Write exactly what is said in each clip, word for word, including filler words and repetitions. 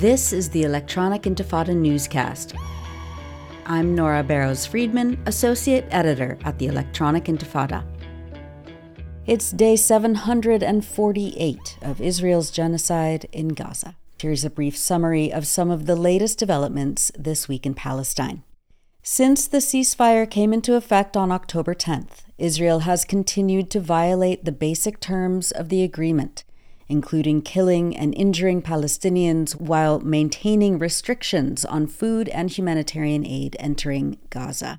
This is the Electronic Intifada newscast. I'm Nora Barrows-Friedman, Associate Editor at the Electronic Intifada. It's day seven hundred forty-eight of Israel's genocide in Gaza. Here's a brief summary of some of the latest developments this week in Palestine. Since the ceasefire came into effect on October tenth, Israel has continued to violate the basic terms of the agreement, including killing and injuring Palestinians while maintaining restrictions on food and humanitarian aid entering Gaza.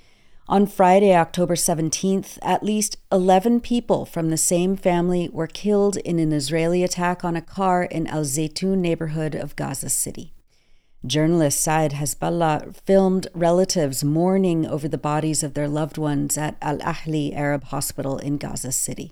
On Friday, October seventeenth, at least eleven people from the same family were killed in an Israeli attack on a car in Al Zaytun neighborhood of Gaza City. Journalist Saad Hezbollah filmed relatives mourning over the bodies of their loved ones at Al Ahli Arab Hospital in Gaza City.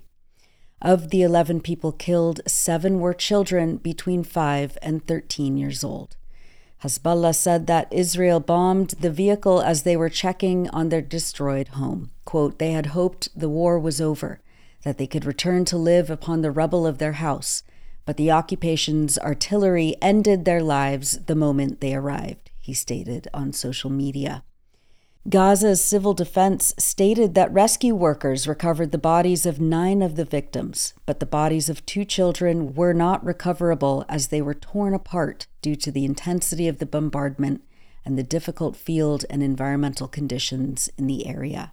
Of the eleven people killed, seven were children between five and thirteen years old. Hezbollah said that Israel bombed the vehicle as they were checking on their destroyed home. Quote, "They had hoped the war was over, that they could return to live upon the rubble of their house, but the occupation's artillery ended their lives the moment they arrived," he stated on social media. Gaza's civil defense stated that rescue workers recovered the bodies of nine of the victims, but the bodies of two children were not recoverable as they were torn apart due to the intensity of the bombardment and the difficult field and environmental conditions in the area.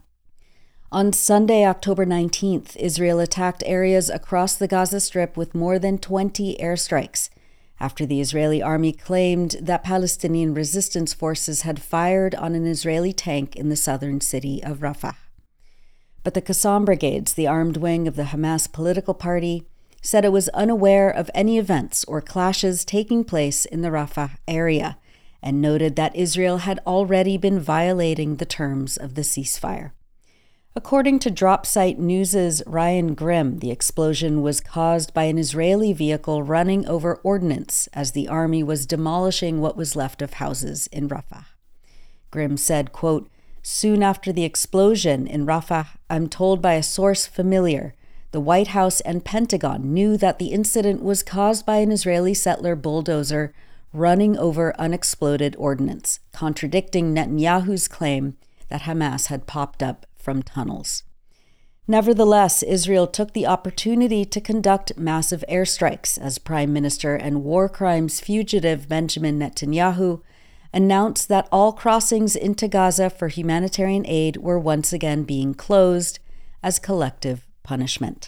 On Sunday, October nineteenth, Israel attacked areas across the Gaza Strip with more than twenty airstrikes, after the Israeli army claimed that Palestinian resistance forces had fired on an Israeli tank in the southern city of Rafah. But the Qassam Brigades, the armed wing of the Hamas political party, said it was unaware of any events or clashes taking place in the Rafah area, and noted that Israel had already been violating the terms of the ceasefire. According to DropSite News' Ryan Grimm, the explosion was caused by an Israeli vehicle running over ordnance as the army was demolishing what was left of houses in Rafah. Grimm said, quote, "Soon after the explosion in Rafah, I'm told by a source familiar, the White House and Pentagon knew that the incident was caused by an Israeli settler bulldozer running over unexploded ordnance, contradicting Netanyahu's claim that Hamas had popped up from tunnels." Nevertheless, Israel took the opportunity to conduct massive airstrikes as Prime Minister and war crimes fugitive Benjamin Netanyahu announced that all crossings into Gaza for humanitarian aid were once again being closed as collective punishment.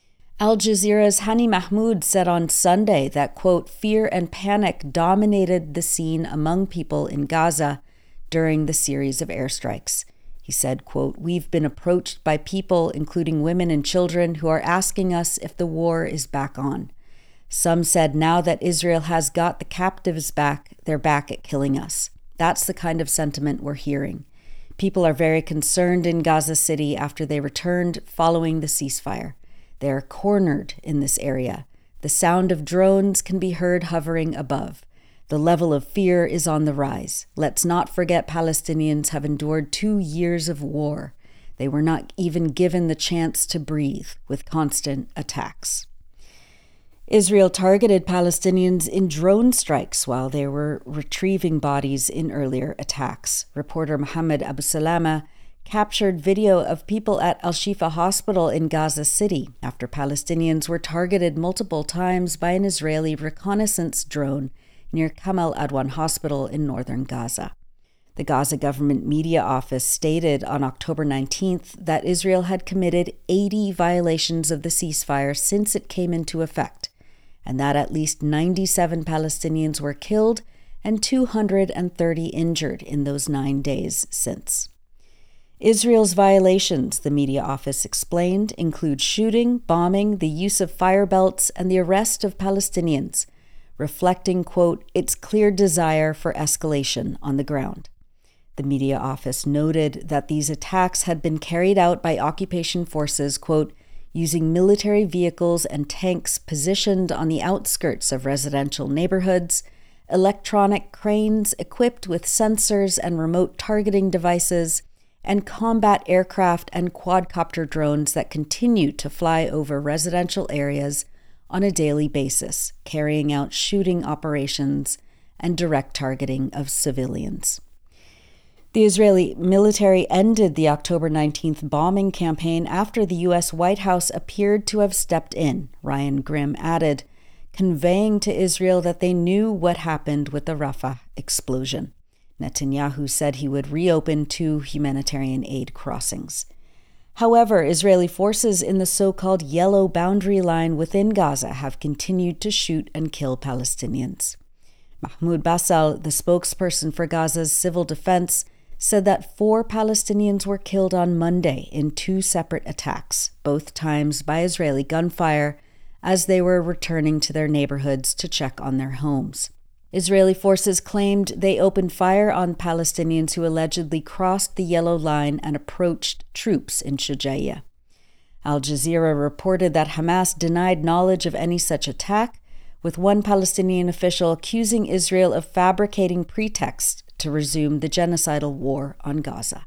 Al Jazeera's Hani Mahmoud said on Sunday that, quote, "fear and panic dominated the scene among people in Gaza during the series of airstrikes." He said, quote, "We've been approached by people, including women and children, who are asking us if the war is back on. Some said now that Israel has got the captives back, they're back at killing us." That's the kind of sentiment we're hearing. People are very concerned in Gaza City after they returned following the ceasefire. They are cornered in this area. The sound of drones can be heard hovering above. The level of fear is on the rise. Let's not forget Palestinians have endured two years of war. They were not even given the chance to breathe with constant attacks. Israel targeted Palestinians in drone strikes while they were retrieving bodies in earlier attacks. Reporter Mohammed Abu Salama captured video of people at Al-Shifa Hospital in Gaza City after Palestinians were targeted multiple times by an Israeli reconnaissance drone near Kamal Adwan Hospital in northern Gaza. The Gaza government media office stated on October nineteenth that Israel had committed eighty violations of the ceasefire since it came into effect, and that at least ninety-seven Palestinians were killed and two hundred thirty injured in those nine days since. Israel's violations, the media office explained, include shooting, bombing, the use of fire belts, and the arrest of Palestinians, reflecting, quote, its clear desire for escalation on the ground. The media office noted that these attacks had been carried out by occupation forces, quote, using military vehicles and tanks positioned on the outskirts of residential neighborhoods, electronic cranes equipped with sensors and remote targeting devices, and combat aircraft and quadcopter drones that continue to fly over residential areas on a daily basis, carrying out shooting operations and direct targeting of civilians. The Israeli military ended the October nineteenth bombing campaign after the U S White House appeared to have stepped in, Ryan Grim added, conveying to Israel that they knew what happened with the Rafah explosion. Netanyahu said he would reopen two humanitarian aid crossings. However, Israeli forces in the so-called yellow boundary line within Gaza have continued to shoot and kill Palestinians. Mahmoud Basal, the spokesperson for Gaza's civil defense, said that four Palestinians were killed on Monday in two separate attacks, both times by Israeli gunfire, as they were returning to their neighborhoods to check on their homes. Israeli forces claimed they opened fire on Palestinians who allegedly crossed the yellow line and approached troops in Shujaiya. Al Jazeera reported that Hamas denied knowledge of any such attack, with one Palestinian official accusing Israel of fabricating pretexts to resume the genocidal war on Gaza.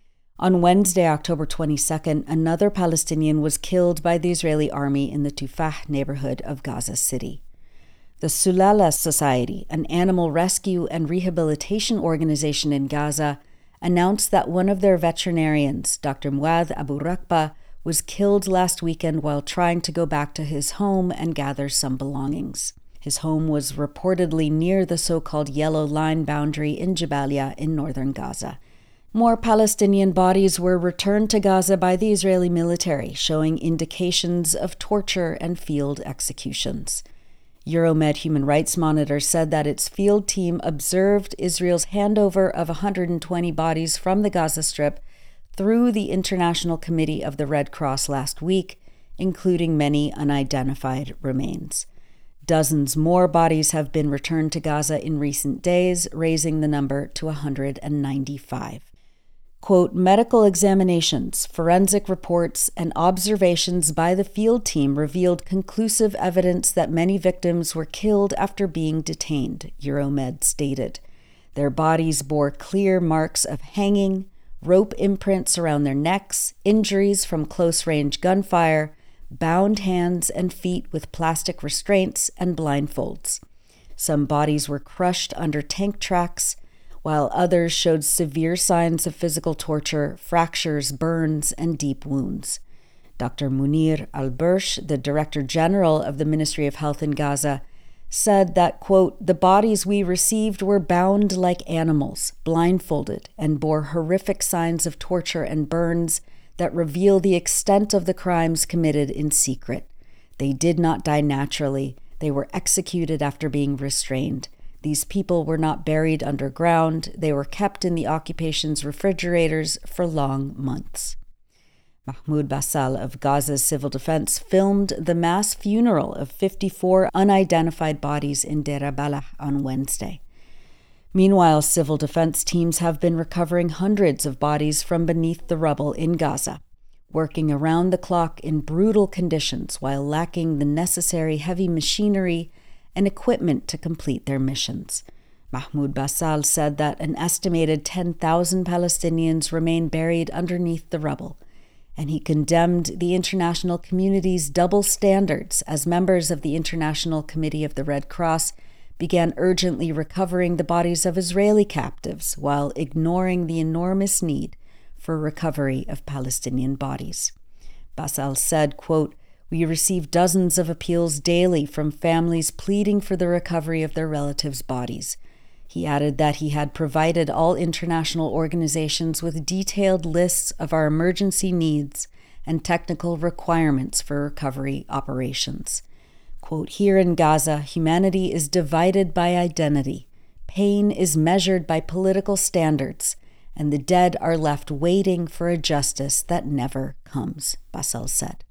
On Wednesday, October twenty-second, another Palestinian was killed by the Israeli army in the Tufah neighborhood of Gaza City. The Sulala Society, an animal rescue and rehabilitation organization in Gaza, announced that one of their veterinarians, Doctor Muad Abu Rakba, was killed last weekend while trying to go back to his home and gather some belongings. His home was reportedly near the so-called Yellow Line boundary in Jabalia in northern Gaza. More Palestinian bodies were returned to Gaza by the Israeli military, showing indications of torture and field executions. Euromed Human Rights Monitor said that its field team observed Israel's handover of one hundred twenty bodies from the Gaza Strip through the International Committee of the Red Cross last week, including many unidentified remains. Dozens more bodies have been returned to Gaza in recent days, raising the number to one hundred ninety-five. Quote, medical examinations, forensic reports, and observations by the field team revealed conclusive evidence that many victims were killed after being detained, Euromed stated. Their bodies bore clear marks of hanging, rope imprints around their necks, injuries from close-range gunfire, bound hands and feet with plastic restraints and blindfolds. Some bodies were crushed under tank tracks, while others showed severe signs of physical torture, fractures, burns, and deep wounds. Doctor Munir Al-Bursh, the Director General of the Ministry of Health in Gaza, said that, quote, the bodies we received were bound like animals, blindfolded, and bore horrific signs of torture and burns that reveal the extent of the crimes committed in secret. They did not die naturally. They were executed after being restrained. These people were not buried underground. They were kept in the occupation's refrigerators for long months. Mahmoud Basal of Gaza's Civil Defense filmed the mass funeral of fifty-four unidentified bodies in Deir Balah on Wednesday. Meanwhile, civil defense teams have been recovering hundreds of bodies from beneath the rubble in Gaza, working around the clock in brutal conditions while lacking the necessary heavy machinery and equipment to complete their missions. Mahmoud Basal said that an estimated ten thousand Palestinians remain buried underneath the rubble, and he condemned the international community's double standards as members of the International Committee of the Red Cross began urgently recovering the bodies of Israeli captives while ignoring the enormous need for recovery of Palestinian bodies. Basal said, quote, we receive dozens of appeals daily from families pleading for the recovery of their relatives' bodies. He added that he had provided all international organizations with detailed lists of our emergency needs and technical requirements for recovery operations. Quote, here in Gaza, humanity is divided by identity. Pain is measured by political standards, and the dead are left waiting for a justice that never comes, Basal said.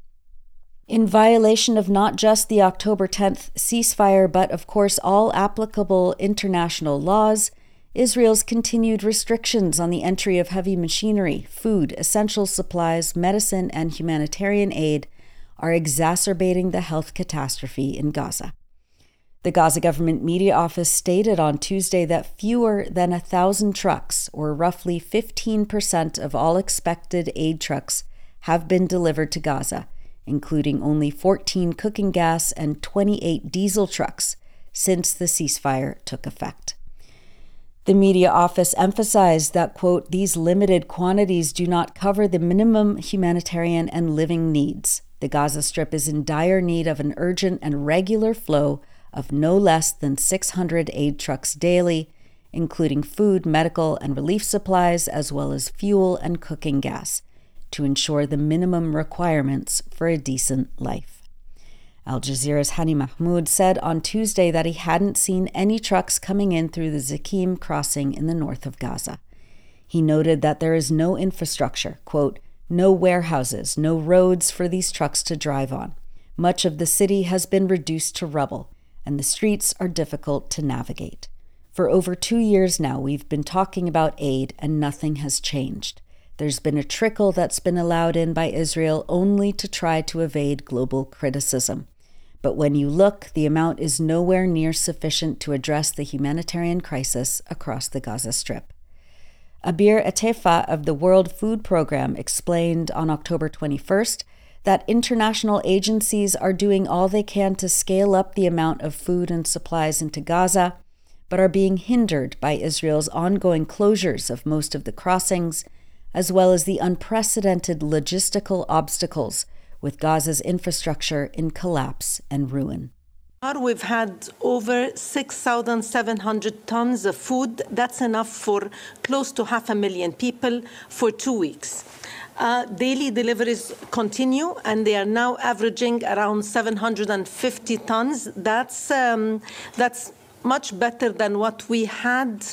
In violation of not just the October tenth ceasefire, but of course all applicable international laws, Israel's continued restrictions on the entry of heavy machinery, food, essential supplies, medicine, and humanitarian aid are exacerbating the health catastrophe in Gaza. The Gaza government media office stated on Tuesday that fewer than a thousand trucks, or roughly fifteen percent of all expected aid trucks, have been delivered to Gaza, including only fourteen cooking gas and twenty-eight diesel trucks, since the ceasefire took effect. The media office emphasized that, quote, these limited quantities do not cover the minimum humanitarian and living needs. The Gaza Strip is in dire need of an urgent and regular flow of no less than six hundred aid trucks daily, including food, medical, and relief supplies, as well as fuel and cooking gas, to ensure the minimum requirements for a decent life. Al Jazeera's Hani Mahmoud said on Tuesday that he hadn't seen any trucks coming in through the Zakim crossing in the north of Gaza. He noted that there is no infrastructure, quote, no warehouses, no roads for these trucks to drive on. Much of the city has been reduced to rubble, and the streets are difficult to navigate. For over two years now, we've been talking about aid, and nothing has changed. There's been a trickle that's been allowed in by Israel only to try to evade global criticism. But when you look, the amount is nowhere near sufficient to address the humanitarian crisis across the Gaza Strip. Abir Atefa of the World Food Programme explained on October twenty-first that international agencies are doing all they can to scale up the amount of food and supplies into Gaza, but are being hindered by Israel's ongoing closures of most of the crossings, as well as the unprecedented logistical obstacles with Gaza's infrastructure in collapse and ruin. We've had over six thousand seven hundred tons of food. That's enough for close to half a million people for two weeks. Uh, daily deliveries continue, and they are now averaging around seven hundred fifty tons. That's um, that's much better than what we had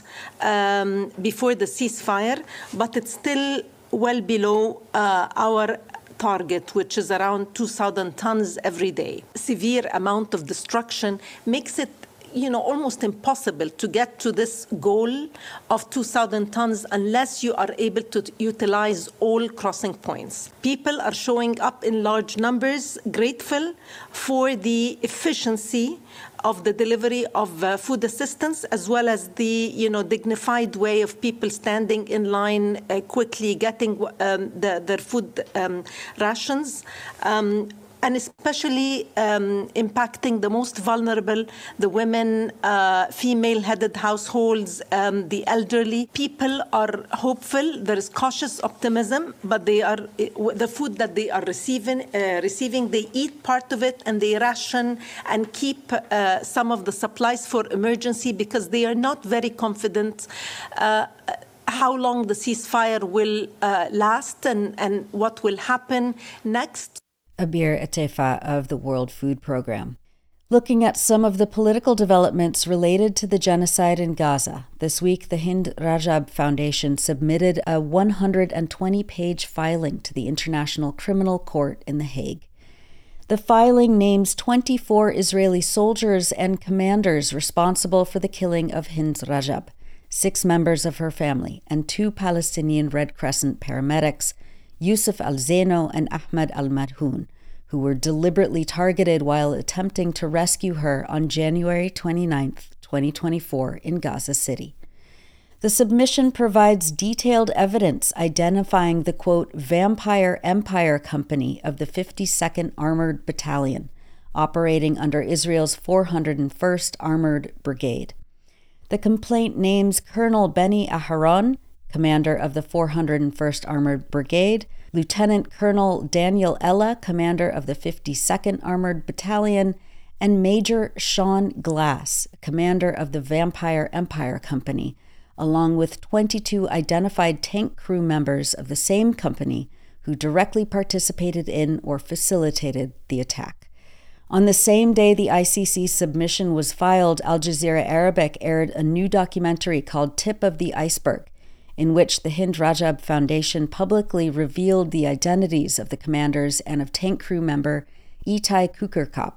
um, before the ceasefire, but it's still well below uh, our target, which is around two thousand tons every day. Severe amount of destruction makes it, you know, almost impossible to get to this goal of two thousand tons unless you are able to utilize all crossing points. People are showing up in large numbers, grateful for the efficiency of the delivery of uh, food assistance, as well as the, you know, dignified way of people standing in line, uh, quickly getting um, the, their food um, rations. Um, and especially um, impacting the most vulnerable, the women, uh, female-headed households, um, the elderly. People are hopeful. There is cautious optimism, but they are the food that they are receiving. Uh, receiving, they eat part of it, and they ration and keep uh, some of the supplies for emergency because they are not very confident Uh, how long the ceasefire will uh, last and, and what will happen next. Abir Atefa of the World Food Programme. Looking at some of the political developments related to the genocide in Gaza, this week the Hind Rajab Foundation submitted a one hundred twenty page filing to the International Criminal Court in The Hague. The filing names twenty-four Israeli soldiers and commanders responsible for the killing of Hind Rajab, six members of her family, and two Palestinian Red Crescent paramedics, Yusuf al-Zeno and Ahmed al-Madhoun, who were deliberately targeted while attempting to rescue her on January twenty-ninth, twenty twenty-four in Gaza City. The submission provides detailed evidence identifying the, quote, Vampire Empire Company of the fifty-second Armored Battalion, operating under Israel's four hundred first Armored Brigade. The complaint names Colonel Benny Aharon, commander of the four hundred first Armored Brigade, Lieutenant Colonel Daniel Ella, commander of the fifty-second Armored Battalion, and Major Sean Glass, commander of the Vampire Empire Company, along with twenty-two identified tank crew members of the same company who directly participated in or facilitated the attack. On the same day the I C C submission was filed, Al Jazeera Arabic aired a new documentary called Tip of the Iceberg, in which the Hind Rajab Foundation publicly revealed the identities of the commanders and of tank crew member Itai Kukerkopf.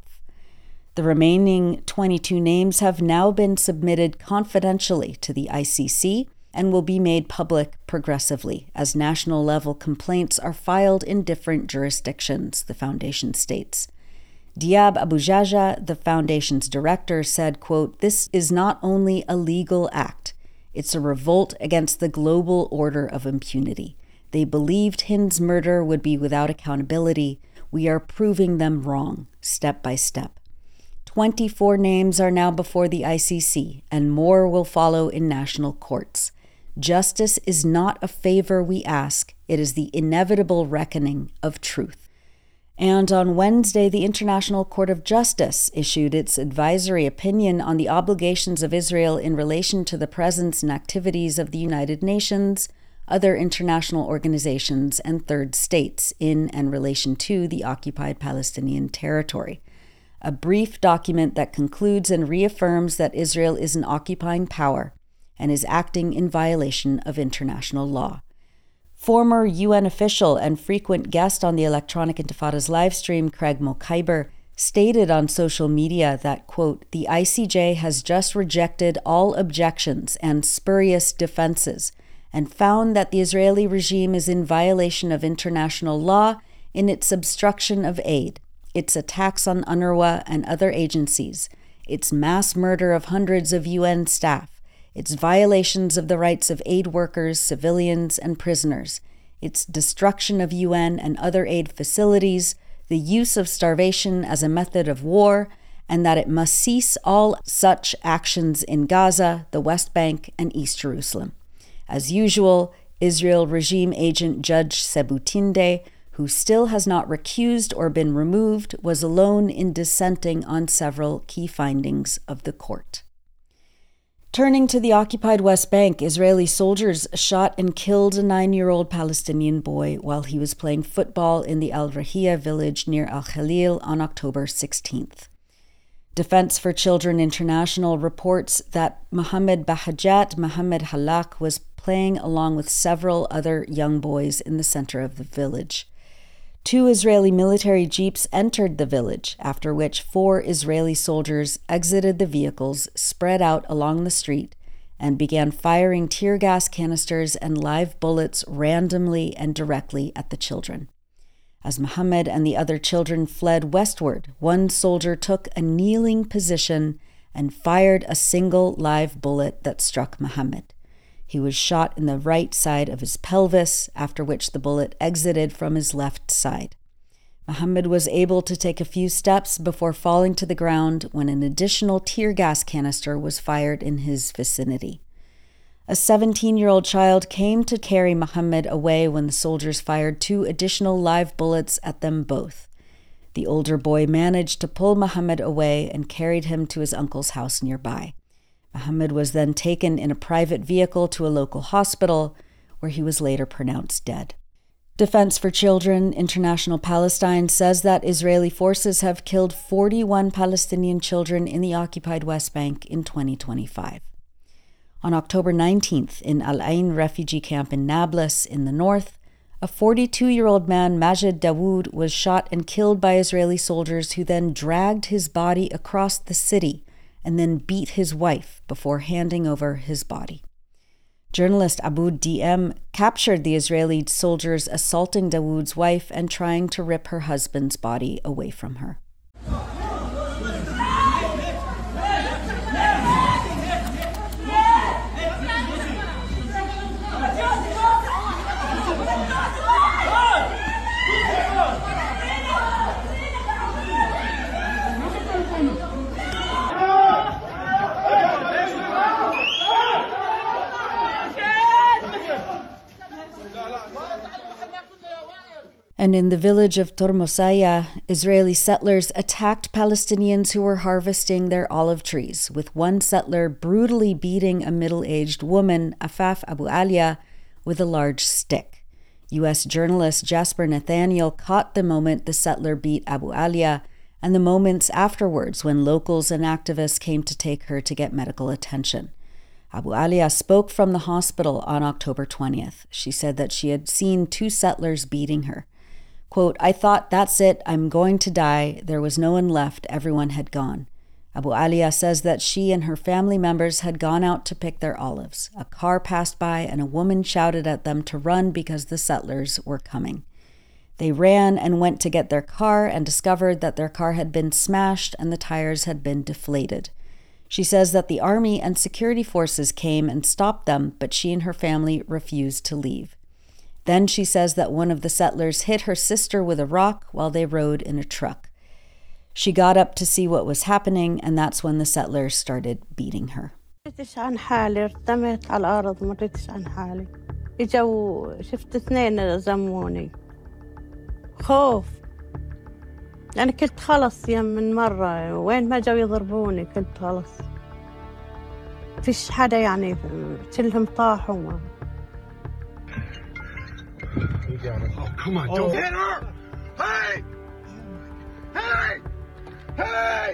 The remaining twenty-two names have now been submitted confidentially to the I C C and will be made public progressively as national-level complaints are filed in different jurisdictions, the foundation states. Diab Abu Jaja, the foundation's director, said, quote, "This is not only a legal act, it's a revolt against the global order of impunity. They believed Hind's murder would be without accountability. We are proving them wrong, step by step." twenty-four names are now before the I C C, and more will follow in national courts. Justice is not a favor we ask, it is the inevitable reckoning of truth. And on Wednesday, the International Court of Justice issued its advisory opinion on the obligations of Israel in relation to the presence and activities of the United Nations, other international organizations, and third states in and relation to the occupied Palestinian territory. A brief document that concludes and reaffirms that Israel is an occupying power and is acting in violation of international law. Former U N official and frequent guest on the Electronic Intifada's livestream, Craig Mokhiber, stated on social media that, quote, the I C J has just rejected all objections and spurious defenses and found that the Israeli regime is in violation of international law in its obstruction of aid, its attacks on UNRWA and other agencies, its mass murder of hundreds of U N staff, its violations of the rights of aid workers, civilians, and prisoners, its destruction of U N and other aid facilities, the use of starvation as a method of war, and that it must cease all such actions in Gaza, the West Bank, and East Jerusalem. As usual, Israel regime agent Judge Sebutinde, who still has not recused or been removed, was alone in dissenting on several key findings of the court. Turning to the occupied West Bank, Israeli soldiers shot and killed a nine-year-old Palestinian boy while he was playing football in the Al Rahia village near Al Khalil on October sixteenth. Defense for Children International reports that Mohammed Bahajat Mohammed Halak was playing along with several other young boys in the center of the village. Two Israeli military jeeps entered the village, after which four Israeli soldiers exited the vehicles, spread out along the street, and began firing tear gas canisters and live bullets randomly and directly at the children. As Mohammed and the other children fled westward, one soldier took a kneeling position and fired a single live bullet that struck Mohammed. He was shot in the right side of his pelvis, after which the bullet exited from his left side. Mohammed was able to take a few steps before falling to the ground when an additional tear gas canister was fired in his vicinity. A seventeen-year-old child came to carry Mohammed away when the soldiers fired two additional live bullets at them both. The older boy managed to pull Mohammed away and carried him to his uncle's house nearby. Mohammed was then taken in a private vehicle to a local hospital, where he was later pronounced dead. Defense for Children International Palestine says that Israeli forces have killed forty-one Palestinian children in the occupied West Bank in twenty twenty-five. On October nineteenth, in Al Ain refugee camp in Nablus in the north, a forty-two-year-old man, Majid Dawood, was shot and killed by Israeli soldiers who then dragged his body across the city and then beat his wife before handing over his body. Journalist Aboud D M captured the Israeli soldiers assaulting Dawood's wife and trying to rip her husband's body away from her. And in the village of Tormosaya, Israeli settlers attacked Palestinians who were harvesting their olive trees, with one settler brutally beating a middle-aged woman, Afaf Abu Alia, with a large stick. U S journalist Jasper Nathaniel caught the moment the settler beat Abu Alia and the moments afterwards when locals and activists came to take her to get medical attention. Abu Alia spoke from the hospital on October twentieth. She said that she had seen two settlers beating her. Quote, I thought, that's it, I'm going to die. There was no one left, everyone had gone. Abu Alia says that she and her family members had gone out to pick their olives. A car passed by and a woman shouted at them to run because the settlers were coming. They ran and went to get their car and discovered that their car had been smashed and the tires had been deflated. She says that the army and security forces came and stopped them, but she and her family refused to leave. Then she says that one of the settlers hit her sister with a rock while they rode in a truck. She got up to see what was happening, and that's when the settlers started beating her. مريتش عن حالي ارتميت على الأرض مريتش عن حالي إجوا شفت اثنين زموني خوف يعني كنت خلص يم من مرة وين ما جوا يضربوني كنت خلص فيش حدا يعني كلهم طاحوا. Oh, come on, don't hit her! Hey! Hey! Hey!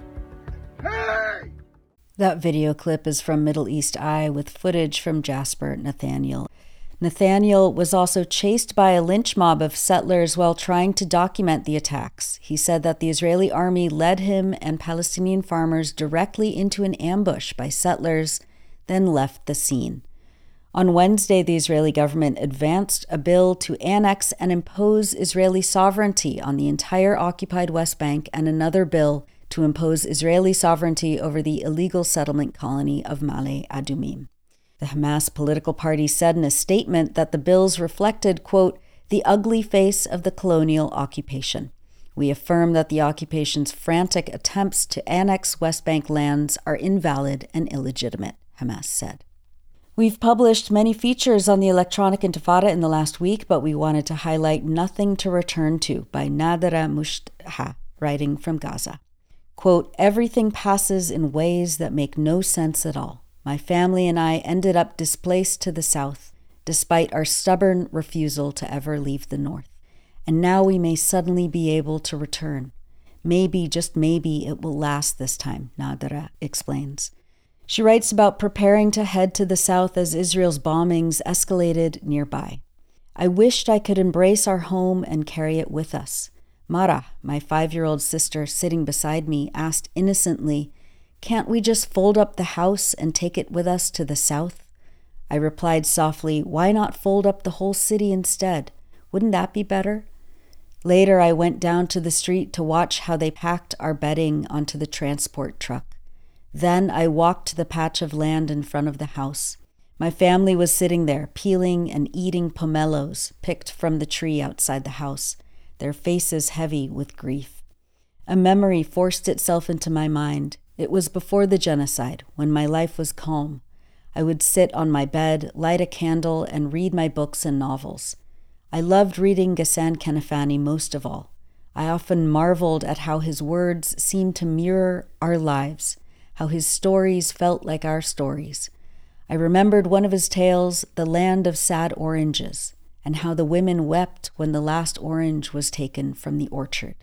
Hey! That video clip is from Middle East Eye with footage from Jasper Nathaniel. Nathaniel was also chased by a lynch mob of settlers while trying to document the attacks. He said that the Israeli army led him and Palestinian farmers directly into an ambush by settlers, then left the scene. On Wednesday, the Israeli government advanced a bill to annex and impose Israeli sovereignty on the entire occupied West Bank and another bill to impose Israeli sovereignty over the illegal settlement colony of Ma'ale Adumim. The Hamas political party said in a statement that the bills reflected, quote, the ugly face of the colonial occupation. We affirm that the occupation's frantic attempts to annex West Bank lands are invalid and illegitimate, Hamas said. We've published many features on the Electronic Intifada in the last week, but we wanted to highlight Nothing to Return To by Nadira Mushtaha, writing from Gaza. Quote, everything passes in ways that make no sense at all. My family and I ended up displaced to the south, despite our stubborn refusal to ever leave the north. And now we may suddenly be able to return. Maybe, just maybe, it will last this time, Nadira explains. She writes about preparing to head to the south as Israel's bombings escalated nearby. I wished I could embrace our home and carry it with us. Mara, my five-year-old sister sitting beside me, asked innocently, can't we just fold up the house and take it with us to the south? I replied softly, why not fold up the whole city instead? Wouldn't that be better? Later, I went down to the street to watch how they packed our bedding onto the transport truck. Then I walked to the patch of land in front of the house. My family was sitting there, peeling and eating pomelos picked from the tree outside the house, their faces heavy with grief. A memory forced itself into my mind. It was before the genocide, when my life was calm. I would sit on my bed, light a candle, and read my books and novels. I loved reading Ghassan Kanafani most of all. I often marveled at how his words seemed to mirror our lives, how his stories felt like our stories. I remembered one of his tales, The Land of Sad Oranges, and how the women wept when the last orange was taken from the orchard.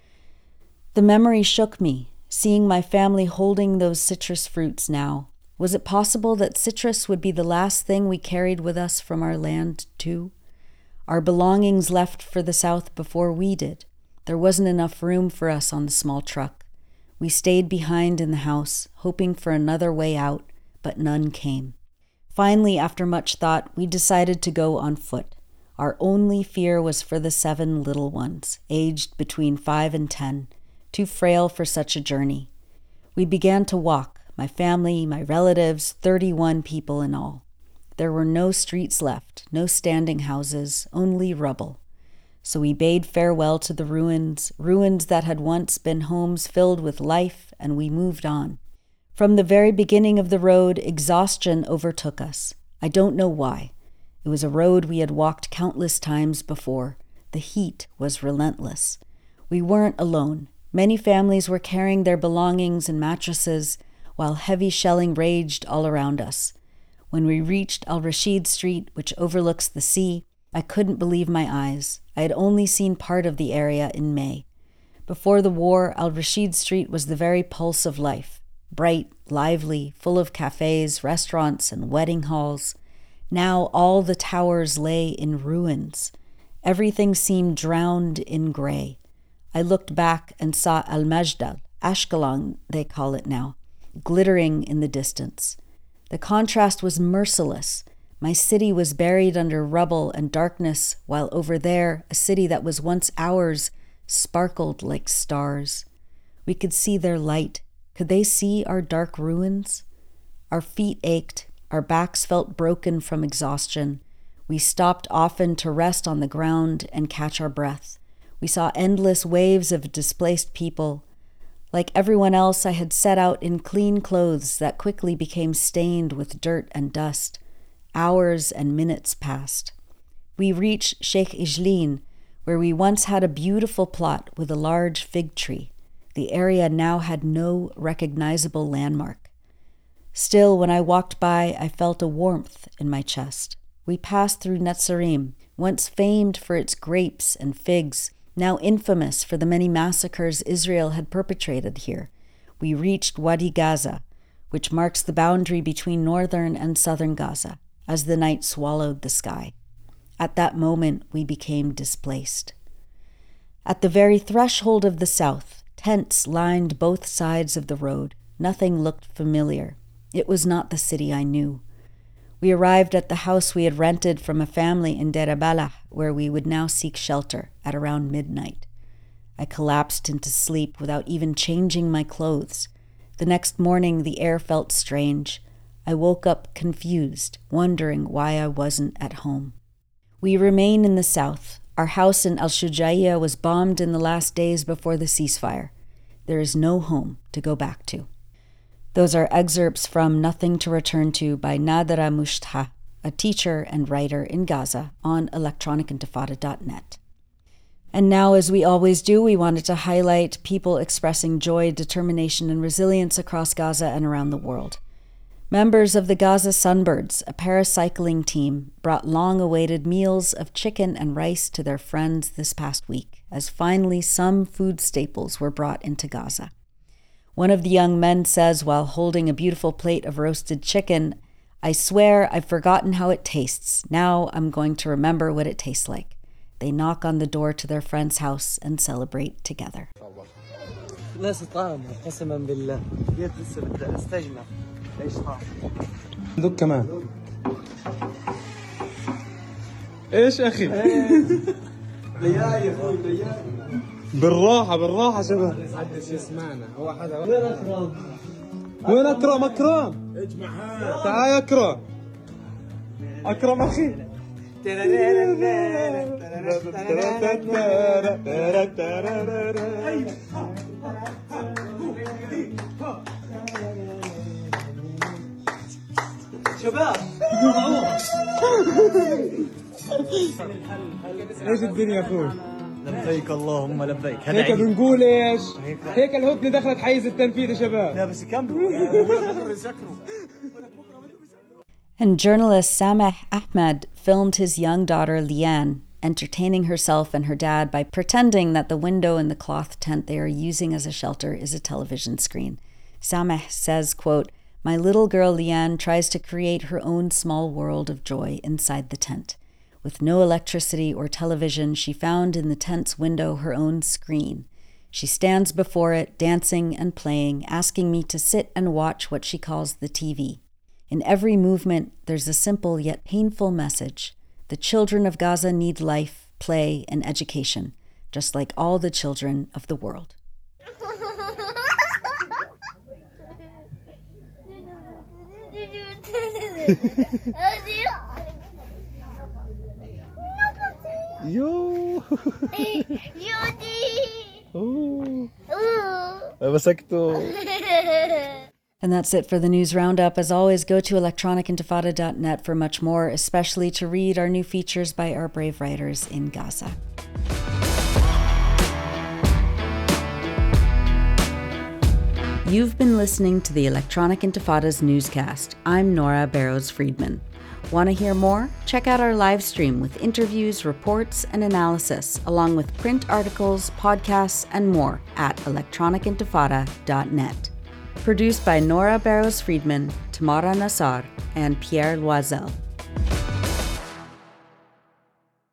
The memory shook me, seeing my family holding those citrus fruits now. Was it possible that citrus would be the last thing we carried with us from our land, too? Our belongings left for the south before we did. There wasn't enough room for us on the small truck. We stayed behind in the house, hoping for another way out, but none came. Finally, after much thought, we decided to go on foot. Our only fear was for the seven little ones, aged between five and ten, too frail for such a journey. We began to walk, my family, my relatives, thirty-one people in all. There were no streets left, no standing houses, only rubble. So we bade farewell to the ruins, ruins that had once been homes filled with life, and we moved on. From the very beginning of the road, exhaustion overtook us. I don't know why. It was a road we had walked countless times before. The heat was relentless. We weren't alone. Many families were carrying their belongings and mattresses, while heavy shelling raged all around us. When we reached Al-Rashid Street, which overlooks the sea, I couldn't believe my eyes. I had only seen part of the area in May. Before the war, Al-Rashid Street was the very pulse of life, bright, lively, full of cafes, restaurants, and wedding halls. Now all the towers lay in ruins. Everything seemed drowned in gray. I looked back and saw Al-Majdal, Ashkelon they call it now, glittering in the distance. The contrast was merciless. My city was buried under rubble and darkness, while over there, a city that was once ours sparkled like stars. We could see their light. Could they see our dark ruins? Our feet ached. Our backs felt broken from exhaustion. We stopped often to rest on the ground and catch our breath. We saw endless waves of displaced people, Like everyone else, I had set out in clean clothes that quickly became stained with dirt and dust. Hours and minutes passed. We reached Sheikh Ijlin, where we once had a beautiful plot with a large fig tree. The area now had no recognizable landmark. Still, when I walked by, I felt a warmth in my chest. We passed through Netzarim, once famed for its grapes and figs, now infamous for the many massacres Israel had perpetrated here. We reached Wadi Gaza, which marks the boundary between northern and southern Gaza, as the night swallowed the sky. At that moment, we became displaced. At the very threshold of the south, tents lined both sides of the road. Nothing looked familiar. It was not the city I knew. We arrived at the house we had rented from a family in Deir Balah, where we would now seek shelter at around midnight. I collapsed into sleep without even changing my clothes. The next morning, the air felt strange. I woke up confused, wondering why I wasn't at home. We remain in the south. Our house in Al-Shujaiya was bombed in the last days before the ceasefire. There is no home to go back to. Those are excerpts from Nothing to Return To by Nadara Mushtha, a teacher and writer in Gaza, on electronic intifada dot net. And now, as we always do, we wanted to highlight people expressing joy, determination, and resilience across Gaza and around the world. Members of the Gaza Sunbirds, a paracycling team, brought long-awaited meals of chicken and rice to their friends this past week, as finally some food staples were brought into Gaza. One of the young men says while holding a beautiful plate of roasted chicken, "I swear I've forgotten how it tastes. Now I'm going to remember what it tastes like." They knock on the door to their friend's house and celebrate together. دوك كمان ايش اخي لياي اخوي لياي بالراحه بالراحه شباب محدش يسمعنا هو حدا وين اكرم وين اكرم اكرم اجمع هاي تعال يا اكرم اكرم اخي شباب ايش الدنيا اخوي؟ لبيك اللهم لبيك. هيك بنقول ايش؟ هيك الهدنه دخلت حيز التنفيذ يا شباب. لا بس كملوا. And journalist Sameh Ahmed filmed his young daughter Liane entertaining herself and her dad by pretending that the window in the cloth tent they are using as a shelter is a television screen. Sameh says, quote, "My little girl Liane tries to create her own small world of joy inside the tent. With no electricity or television, she found in the tent's window her own screen. She stands before it, dancing and playing, asking me to sit and watch what she calls the T V. In every movement, there's a simple yet painful message. The children of Gaza need life, play, and education, just like all the children of the world." يو مسكته. And that's it for the news roundup. As always, go to electronic intifada dot net for much more, especially to read our new features by our brave writers in Gaza. You've been listening to the Electronic Intifada's newscast. I'm Nora Barrows-Friedman. Want to hear more? Check out our live stream with interviews, reports, and analysis, along with print articles, podcasts, and more at electronic intifada dot net. Produced by Nora Barrows-Friedman, Tamara Nassar, and Pierre Loisel.